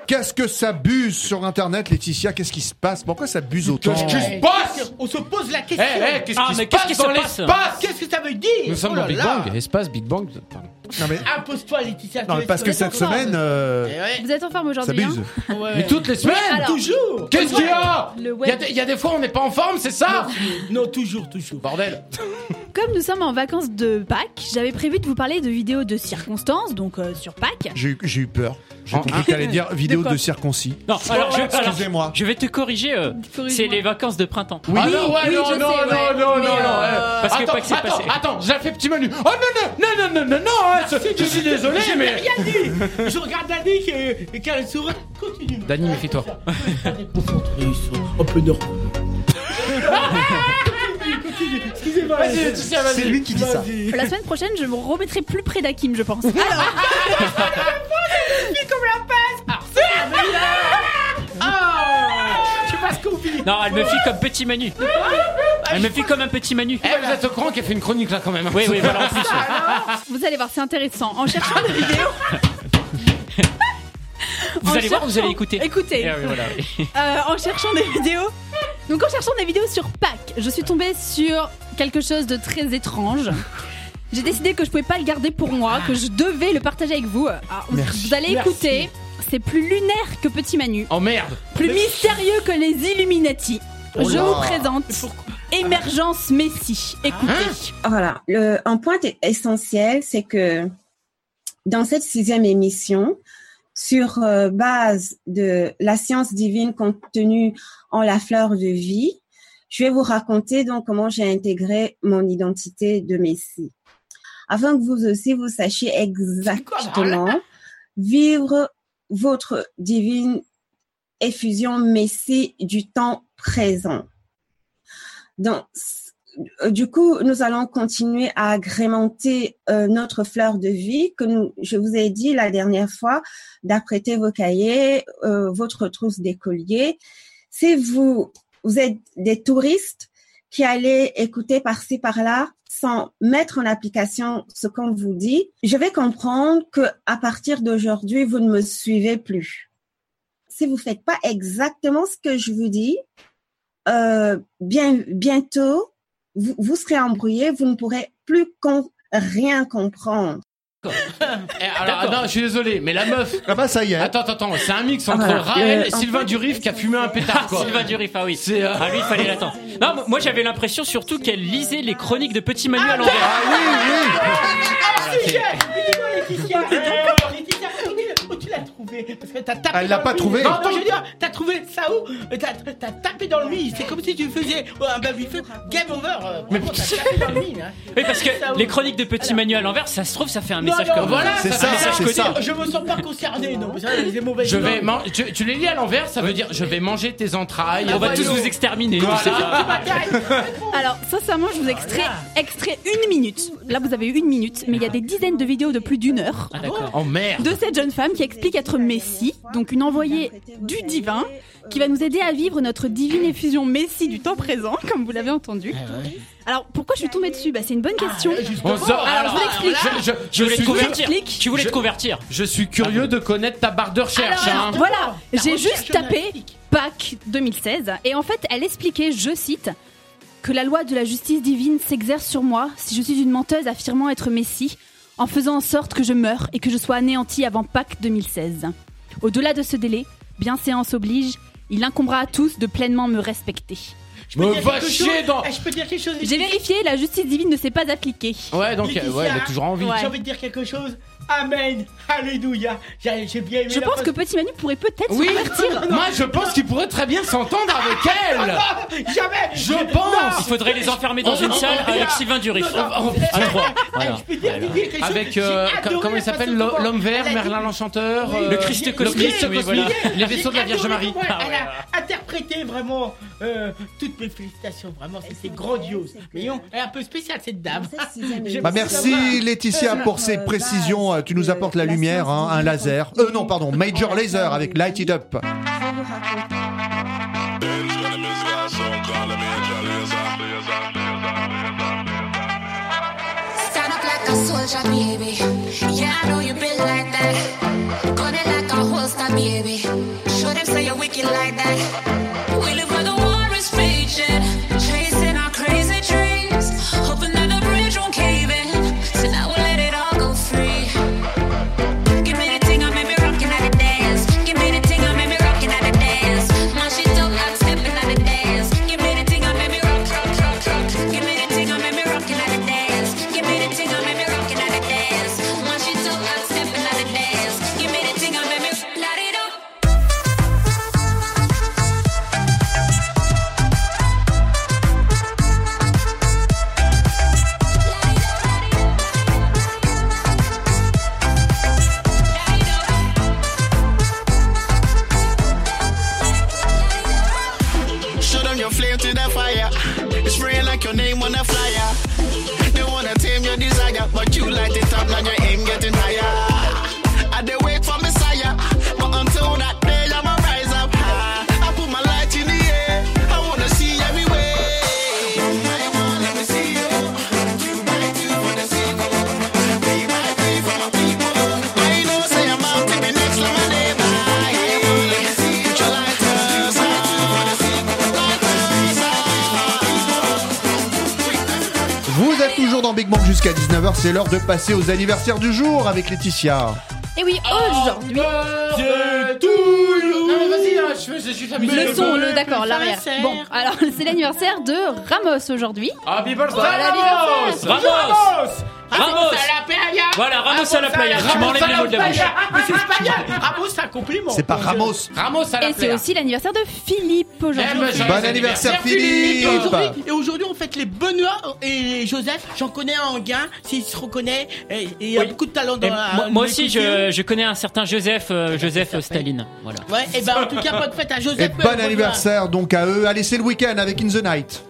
qu'est-ce que ça buse sur Internet, Laetitia? Qu'est-ce qui se passe? Pourquoi ça buse autant? Qu'est-ce qui se passe? On se pose la question. Qu'est-ce qui se passe dans l'espace? Qu'est-ce que ça veut dire? Nous sommes dans Big Bang, espace, Big Bang. Pardon. Non mais impose-toi, Laetitia. non, mais parce que cette semaine, Vous êtes en forme ça aujourd'hui, buse. hein? Mais toutes les semaines. Alors, Toujours. Qu'est-ce qu'il y a? Le web. Il y a des fois on n'est pas en forme, c'est ça? Non, toujours. Bordel. Comme nous sommes en vacances de Pâques, j'avais prévu de vous parler de vidéos de circonstances, donc sur Pâques. J'ai eu peur. J'ai compris qu'elle allait dire vidéo de circoncis. Non, alors, excusez-moi. Je vais te corriger. C'est les vacances de printemps. Oui. Ah non, ouais, non. Parce que Pâques s'est passé. Attends, j'ai fait petit menu. Oh non, je suis désolé, mais. Rien dit. Je regarde Dani qui a le sourire. Continue. Dani, méfie-toi. Un peu normal. Excusez-moi. Vas-y. C'est lui qui dit ça. La semaine prochaine, je me remettrai plus près d'Hakim, je pense. Alors, Comme la peste. Je sais pas ce qu'on vit. Non, elle me fie comme petit Manu. Elle me fie comme un petit Manu. Vous êtes au courant qu'elle fait une chronique là quand même. Oui, voilà, en plus. vous allez voir, c'est intéressant. En cherchant des vidéos. Vous allez voir, vous allez écouter. Écoutez. Ah oui, voilà, oui. En cherchant des vidéos. Donc en cherchant des vidéos sur Pâques, je suis tombée sur quelque chose de très étrange. J'ai décidé que je pouvais pas le garder pour moi, que je devais le partager avec vous. Alors, vous allez écouter, c'est plus lunaire que Petit Manu. Oh merde. Plus mystérieux que les Illuminati. Je vous présente Émergence Messi. Écoutez. Voilà, un point essentiel, c'est que dans cette 6e émission, sur base de la science divine contenue en la fleur de vie, je vais vous raconter donc comment j'ai intégré mon identité de Messie, afin que vous aussi vous sachiez exactement vivre votre divine effusion Messie du temps présent. Donc, du coup, nous allons continuer à agrémenter notre fleur de vie que je vous ai dit la dernière fois d'apprêter vos cahiers, votre trousse d'écolier. Si vous êtes des touristes qui allez écouter par-ci par-là sans mettre en application ce qu'on vous dit, je vais comprendre que à partir d'aujourd'hui, vous ne me suivez plus. Si vous faites pas exactement ce que je vous dis, bientôt, vous serez embrouillé, vous ne pourrez plus rien comprendre. Alors, non, je suis désolé, mais la meuf. Ah bah ça y est. Attends, c'est un mix entre Raël et Sylvain Durif qui a fumé un pétard, quoi. Sylvain Durif, ah oui. Ah, lui, il fallait l'attendre. Non, moi, j'avais l'impression surtout qu'elle lisait les chroniques de Petit Manu à l'envers. Ah oui. Laetitia, tu l'as trouvé parce que t'as tapé. Elle l'a pas trouvé. Non, je veux dire, t'as trouvé ça où? T'as tapé dans le mille. C'est comme si tu faisais un baby-feu. Game over. Mais t'as tapé dans le mille. Oui, parce que les chroniques de Petit Manu à l'envers, ça se trouve, ça fait un message comme voilà, c'est ça. Je me sens pas concerné. Non, mais ça, les mauvais. Tu les lis à l'envers, ça veut dire je vais manger tes entrailles. On va tous vous exterminer. Alors, sincèrement, je vous extrait 1 minute. Là, vous avez eu 1 minute, mais il y a des dizaines de vidéos de plus d'1 heure. Ah, d'accord. Oh merde. De cette jeune femme qui explique être Messie, donc une envoyée du divin, qui va nous aider à vivre notre divine effusion Messie du temps présent, comme vous l'avez entendu. Alors, pourquoi je suis tombée dessus? C'est une bonne question. Alors, je vous explique. Je voulais te convertir. Tu voulais te convertir. Je suis curieux de connaître ta barre de recherche. Alors, voilà, j'ai juste tapé Pâques 2016, et en fait, elle expliquait, je cite, que la loi de la justice divine s'exerce sur moi si je suis une menteuse affirmant être Messie, en faisant en sorte que je meure et que je sois anéantie avant Pâques 2016. Au-delà de ce délai, bienséance oblige, il incombera à tous de pleinement me respecter. Je peux dire quelque chose. J'ai vérifié, la justice divine ne s'est pas appliquée. Ouais, donc elle a toujours envie. J'ai envie de dire quelque chose. Amen, alléluia. J'ai bien aimé. Je pense que Petit Manu pourrait peut-être se convertir. Moi, je pense qu'il pourrait très bien s'entendre avec elle. Jamais. Je pense. Il faudrait les enfermer dans une salle avec Sylvain Durif. Avec comment il s'appelle, l'homme vert, Merlin l'enchanteur, le Christ cosmique, les vaisseaux de la Vierge Marie. Elle a interprété vraiment toutes mes félicitations. Vraiment, c'était grandiose. Mais elle est un peu spéciale cette dame. Merci Laetitia pour ces précisions. Tu nous apportes la lumière, un laser. Non, pardon, Major Laser avec Light It Up. Stand up like a soldier, baby. Yeah, I know you been like that. Gun it like a holster, baby. Bang jusqu'à 19h, c'est l'heure de passer aux anniversaires du jour avec Laetitia. Et oui, aujourd'hui. Non mais vas-y, hein, je suis familier. Le son, d'accord, l'arrière. Bon, alors c'est l'anniversaire de Ramos aujourd'hui. Happy birthday, Voilà, Ramos. Ramos à la playa. Voilà, Ramos à la playa. Tu m'enlèves les mots de la bouche. Mais c'est espagnol. Ramos, c'est un compliment. C'est pas Ramos. Ramos à la Et c'est aussi l'anniversaire de Philippe aujourd'hui. Bon anniversaire Philippe. Et aujourd'hui, on fête les Benoît et Joseph. J'en connais un en gain, s'il se reconnaît. Et il y a beaucoup de talent dans la. Moi aussi, je connais un certain Joseph Staline. Voilà. Ouais, et ben en tout cas, bonne fête à Joseph. Et bon anniversaire donc à eux. Allez, c'est le week-end avec In the Night.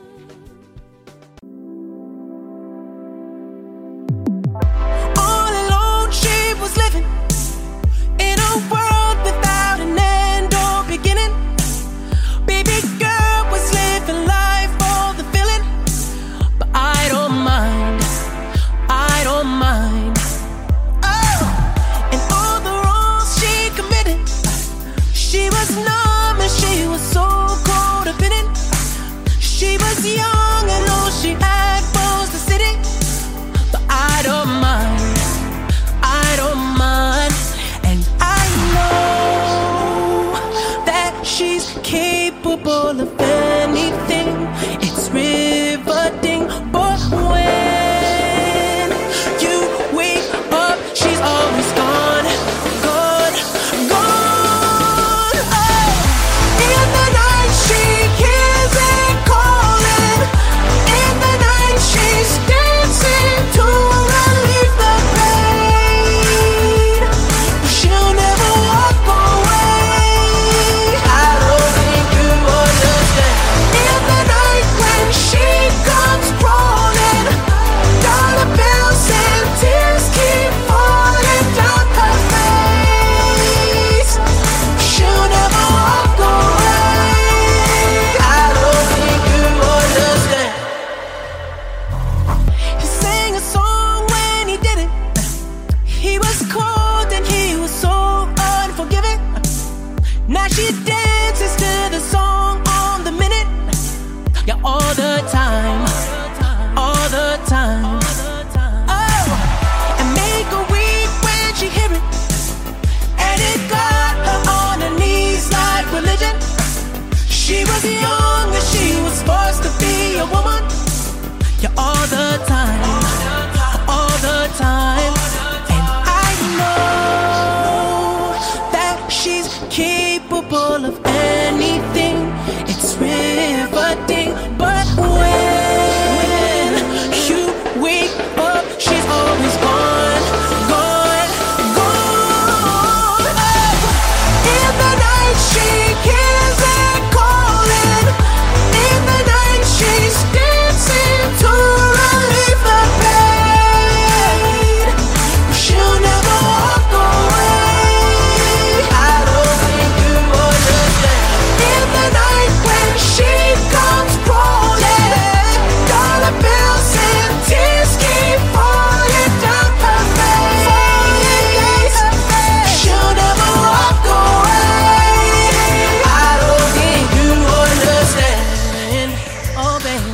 All alone, she was living in a world without an end or beginning. Baby girl was living life for the feeling, but I don't mind. I don't mind. Oh, and all the wrongs she committed, she was numb and she was so cold of it. She was young and all she had was the city. But I don't mind, I don't mind. And I know that she's capable of anything. It's riveting, but when you wake up, she's always gone, gone, gone. Oh, in the night she hears it calling. In the night she's dancing to relieve the pain. But she'll never walk away. I don't think you understand. In the night when she comes crawling, dollar bills and tears keep falling down her face. She'll never walk away. I don't think you understand. He sang a song when he did it. He was cold and he was so unforgiving. Now she dances to the song on the minute. Yeah, all the time, all the time. Oh, and make her weep when she hear it. And it got her on her knees like religion. She was young and she was forced to be a woman. Yeah, all the time, all the time. And I know that she's capable of anything. It's riveting, but when you wake up, she's always gone, gone, gone. Oh, in the night she hears it calling. In the night she's dancing to relieve the pain. She'll never walk away. I don't think you understand. In the night when she comes crawling, dollar bills and tears keep falling down her face. She'll never walk away. I don't think you understand. Oh, baby.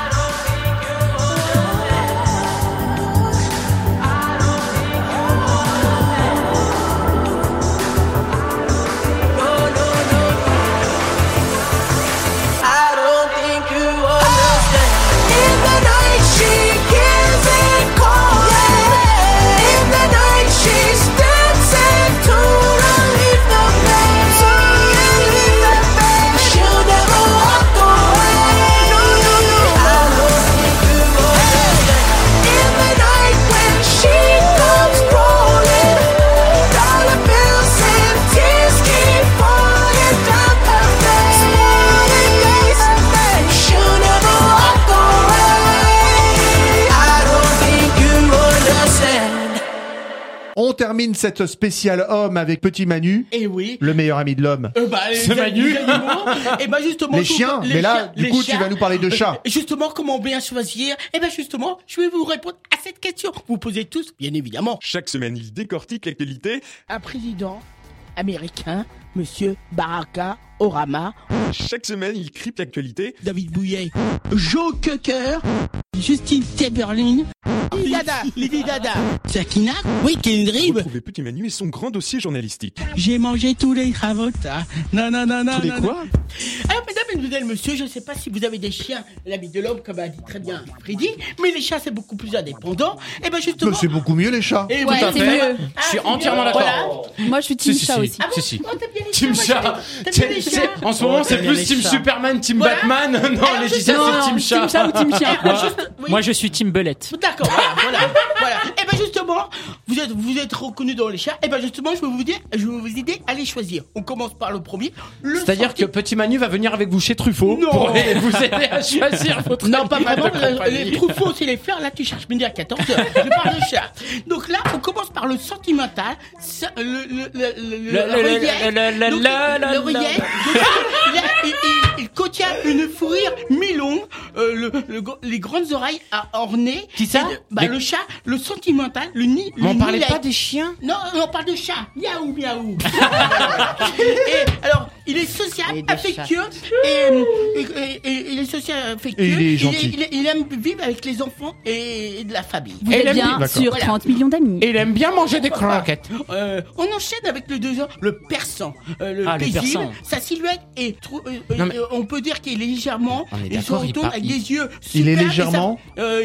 I don't think you understand. In the night she hears it calling. In the night she's dancing to relieve the pain. To relieve the pain. She'll never walk away. No, no, no. I don't think you understand. In the night when she comes crawling, dollar bills and tears keep falling down her face. She'll never walk away. I don't think you understand. On termine cette spéciale homme avec Petit Manu. Et oui. Le meilleur ami de l'homme. C'est Manu. Et ben justement. Les chiens. Mais là, du coup, tu vas nous parler de chats. Justement, comment bien choisir? Et ben justement, je vais vous répondre à cette question. Vous posez tous, bien évidemment. Chaque semaine, il décortique l'actualité. Un président américain, Monsieur Barack Obama. Chaque semaine, il crypte l'actualité. David Bouillet, Joe Cocker, Justine Timberlake, Lady Dada. C'est Akina? Oui, Kendrick. Retrouvez Petit Manu et son grand dossier journalistique. J'ai mangé tous les cravotas. Non. Tous les quoi? Alors, mesdames et mesdemoiselles, monsieur, je ne sais pas si vous avez des chiens, l'ami de l'homme, comme a dit très bien Freddy, mais les chats, c'est beaucoup plus indépendant. Et ben justement. Mais c'est beaucoup mieux les chats. Et Ouais, tout à c'est fait. mieux. Je suis entièrement d'accord. Voilà. Moi, je suis team chat aussi. Ah bon? Si. Oh, t'as bien les Team chats, moi, chat. t'aimes bien les chats? En ce moment, c'est t'aimes bien plus les Team chats. Superman, Team Voilà. Batman. Non, Alors, Laetitia, Non, c'est Team team chat. chat ou team chien. Moi, je suis Team Belette. D'accord, voilà. Et ben justement, vous êtes reconnus dans les chats. Et ben justement, je vais vous aider à les choisir. On commence par le premier. C'est-à-dire que Petit Manu va venir avec vous chez Truffaut pour vous aider à choisir votre Non, pas animal vraiment. de compagnie. Les Truffaut, c'est les fleurs. Là, tu cherches midi à 14h. Je parle de chat. Donc là, on commence par le sentimental. L'oreillette. Il contient une fourrure mi-longue, les grandes oreilles ornées. Qui ça? Le chat, le sentimental, le nid. Mais on parlait nid pas like. des chiens? Non, on parle de chat. Miaou. Et alors, il est social, affectueux et il est social, affectueux. Et il est gentil. Il aime vivre avec les enfants et de la famille. Vous êtes bien sur 30 millions d'amis. Et il aime bien manger des croquettes. On enchaîne avec le deuxième, le persan. Le Ah, le paisible. persan. Sa silhouette est Non, mais- on peut dire qu'il est légèrement. On est Il se d'accord, il retourne part- avec il- des yeux. Il est superbes et légèrement.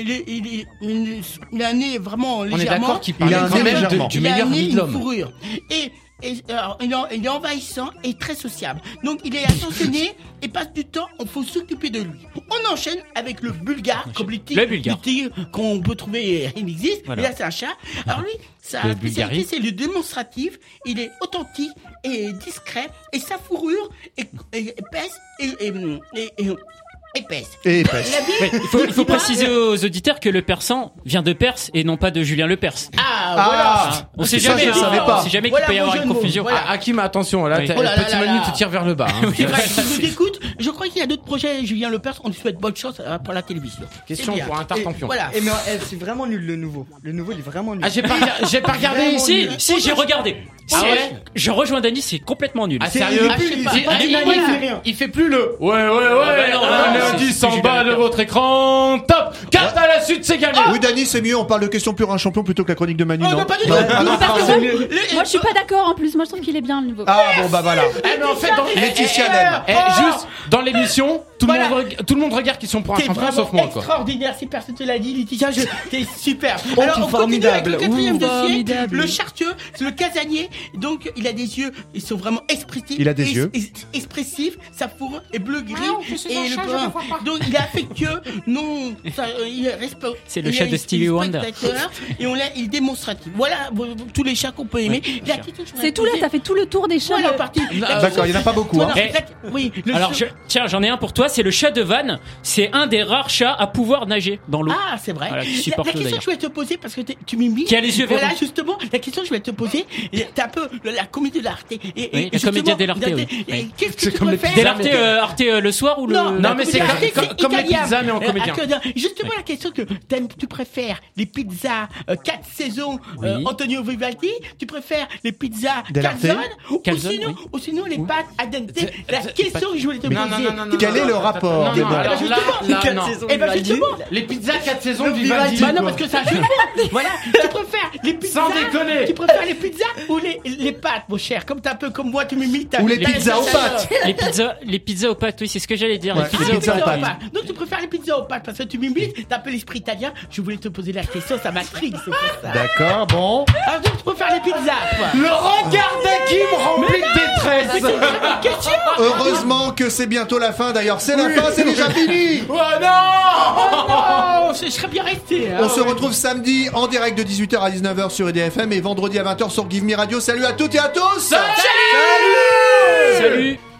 il a un nez vraiment On est légèrement. d'accord qu'il Il a parlait un quand nez même légèrement. du Il a meilleur un nez, ami de une l'homme. fourrure. Et alors, il est envahissant et très sociable. Donc il est attentionné et passe du temps, il faut s'occuper de lui. On enchaîne avec le bulgare, comme les tigres, Le bulgare. les tigres qu'on peut trouver, il existe, Voilà. mais là c'est un chat. Alors lui, sa Le spécialité bulgarie. c'est le démonstratif, il est authentique et discret, et sa fourrure est épaisse et épaisse. Et épaisse. La vie- Il faut préciser aux auditeurs que le persan vient de Perse et non pas de Julien Lepers. voilà. On sait ça, jamais, je savais pas. on sait jamais Voilà qu'il peut y mon avoir jeu une de mots. confusion. Voilà. Ah, Hakim, attention, là, Oui. Oh là là Petit là Manu là. te tire vers le bas. hein. C'est vrai, je vous écoute. Je crois qu'il y a d'autres projets, Julien Lepers. On lui souhaite bonne chance pour la télévision. Question C'est bien. pour un tartampion. Et Voilà. Et mais c'est vraiment nul le nouveau. Le nouveau il est vraiment nul. Ah, j'ai pas regardé. Si, j'ai regardé. Ah Si, ouais je rejoins Dany, c'est complètement nul. Ah, sérieux? Ah, je sais pas. Il fait plus le. Ouais, bah non, un c'est indice en Julien bas de Lepers. votre écran. Top! 4 à la suite, c'est gagné! Oui, Dany, c'est mieux. On parle de questions pure un champion plutôt que la chronique de Manu, Oh, non? non, pas du tout. Ah, non, Parce que pardon. moi, je suis pas d'accord en plus. Moi, je trouve qu'il est bien le nouveau. Ah bon, bah voilà. Eh, mais en fait, dans Laetitia l'aime. juste dans l'émission, tout le monde regarde qui sont pour un T'es champion vraiment sauf moi, quoi. extraordinaire, si personne te l'a dit, Laetitia, t'es super. Oh, Alors, t'es on continue avec le formidable. quatrième Ouh, dossier, formidable. le chartieux, le casanier. Donc, il a des yeux, ils sont vraiment expressifs. Il a des yeux. Expressifs, sa fourrure est bleu-gris et le brun. Donc, il est affectueux, non, il reste C'est le chat de Stevie Wonder. Et il est démonstratif. Voilà, tous les chats qu'on peut aimer. La question que je voudrais C'est tout là, poser- t'as fait tout le tour des chats. Voilà, parti. D'accord, il n'y en a pas beaucoup. Hein. Oui, le Alors, chat- tiens, j'en ai un pour toi, c'est le chat de Vannes. C'est un des rares chats à pouvoir nager dans l'eau. Ah, c'est vrai. Voilà, qui La supporte l'eau, question que d'ailleurs. je voulais te poser, parce que tu m'imites. Qui a les yeux Voilà, verrouillés. justement, la question que je voulais te poser, t'es un peu la comédie de l'arte. Oui, la comédia dell'arte, oui. Oui. Qu'est-ce que C'est tu comme les préfères pizzas, Arte le soir ou le. Non, mais c'est comme les italien. pizzas, mais en comédien. Justement, la question que tu préfères les pizzas 4 saisons Oui. Antonio Vivaldi, tu préfères les pizzas Dell'Arte. calzone, Calzone, ou sinon les pâtes al dente. La question que je voulais te poser. Non. Quel est le rapport Non, des non, deux? alors là, non. Eh ben justement, Les pizzas 4 saisons de Vivaldi. bah non, quoi. parce que ça joue pas. Voilà, tu préfères les pizzas. Sans déconner. Tu préfères les pizzas ou les pâtes, mon cher? Comme t'es un peu comme moi, tu m'imites. Ou les pizzas aux pâtes. Les pizzas aux pâtes, oui, c'est ce que j'allais dire. Ouais, Les Les pizzas aux pizzas aux pâtes. pâtes. Donc tu préfères les pizzas aux pâtes parce que tu m'imites, t'as un peu l'esprit italien. Je voulais te poser la question, ça m'intrigue, c'est pour ça. D'accord, bon. Alors donc tu préfères les pizzas, quoi. Le regard d'Hakim rempli de détresse. C'est une question. Heureusement que c'est bientôt la fin. D'ailleurs, c'est la fin, c'est déjà fini. Oh non! Oh, je serais bien resté. hein. On se retrouve samedi en direct de 18h à 19h sur EDFM et vendredi à 20h sur Give Me Radio. Salut à toutes et à tous. Salut! Salut!